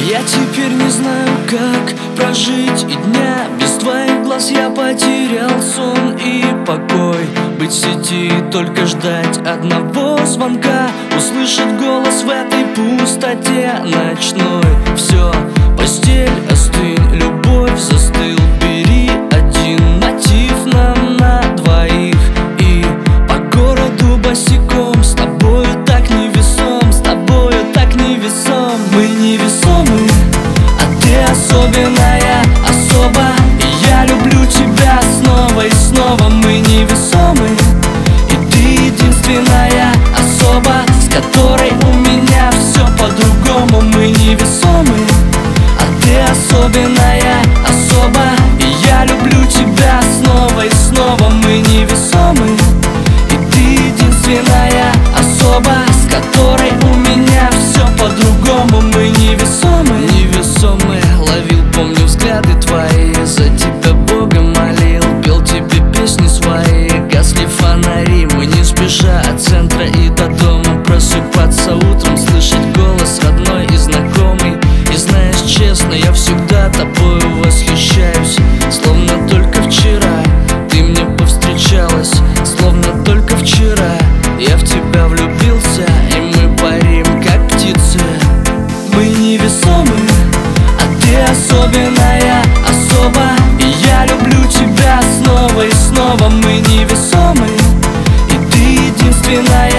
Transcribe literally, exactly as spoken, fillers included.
Я теперь не знаю, как прожить и дня. Без твоих глаз я потерял сон и покой. Быть в сети, только ждать одного звонка, услышать голос в этой пустоте ночной. Все, постель, остынь, любовь, застыл. Бери один мотив нам на двоих и по городу босиком. С тобою так невесом, с тобою так невесом. Мы невесомы, а ты особенная особа. И я люблю тебя снова и снова. Мы невесомы, и ты единственная особа, с которой у меня все по-другому. Мы невесомы, а ты особенная особа. И я люблю тебя снова и снова. Мы невесомы, и ты единственная особа, с которой у меня все по-другому. Мы невесомы, невесомы. Ловил, помню, взгляды твои, за тебя Бога молил, пел тебе песни свои. Гасли фонари, мы не спеша от центра и до дома. Просыпаться утром, слышать голос родной и знакомый. И знаешь, честно, я всегда тобою восхищаюсь. Словно только вчера ты мне повстречалась, словно только вчера я в тебя влюбился, и мы парим, как птицы. Мы невесомы, а ты особенная особа. И я люблю тебя снова и снова. Мы невесомы, и ты единственная